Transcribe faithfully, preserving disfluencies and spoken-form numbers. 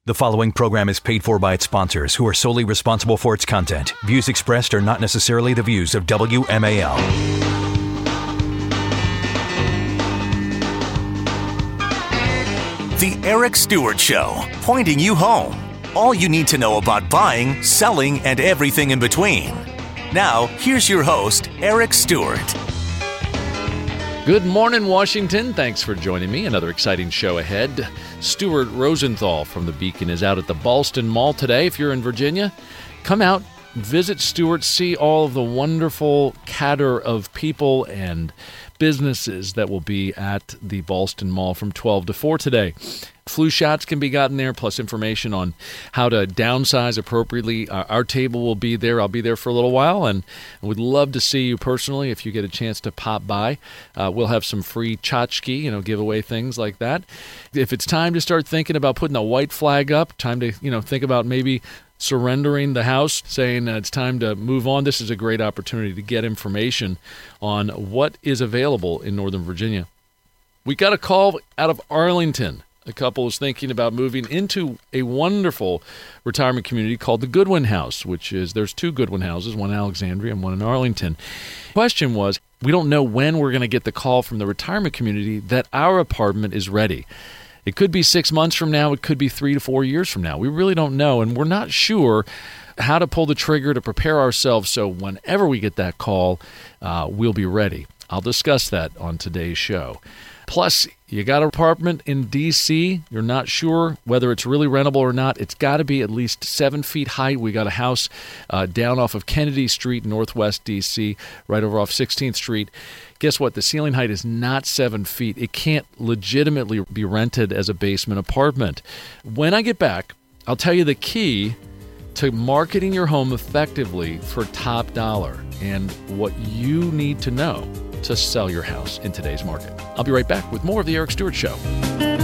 The following program is paid for by its sponsors, who are solely responsible for its content. Views expressed are not necessarily the views of W M A L. The Eric Stewart Show, pointing you home. All you need to know about buying, selling, and everything in between. Now, here's your host, Eric Stewart. Good morning, Washington. Thanks for joining me. Another exciting show ahead. Stuart Rosenthal from The Beacon is out at the Ballston Mall today. If you're in Virginia, come out, visit Stuart, see all of the wonderful cater of people and businesses that will be at the Ballston Mall from twelve to four today. Flu shots can be gotten there, plus information on how to downsize appropriately. Our, our table will be there. I'll be there for a little while, and would love to see you personally if you get a chance to pop by. Uh, we'll have some free tchotchke, you know, giveaway things like that. If it's time to start thinking about putting a white flag up, time to, you know, think about maybe surrendering the house, saying uh, it's time to move on, this is a great opportunity to get information on what is available in Northern Virginia. We got a call out of Arlington. A couple is thinking about moving into a wonderful retirement community called the Goodwin House, which is, there's two Goodwin houses, one in Alexandria and one in Arlington. Question was, we don't know when we're going to get the call from the retirement community that our apartment is ready. It could be six months from now. It could be three to four years from now. We really don't know, and we're not sure how to pull the trigger to prepare ourselves so whenever we get that call, uh, we'll be ready. I'll discuss that on today's show. Plus, you got an apartment in D C, you're not sure whether it's really rentable or not. It's got to be at least seven feet high. We got a house uh, down off of Kennedy Street, Northwest D C, right over off sixteenth Street. Guess what? The ceiling height is not seven feet. It can't legitimately be rented as a basement apartment. When I get back, I'll tell you the key to marketing your home effectively for top dollar and what you need to know to sell your house in today's market. I'll be right back with more of The Eric Stewart Show.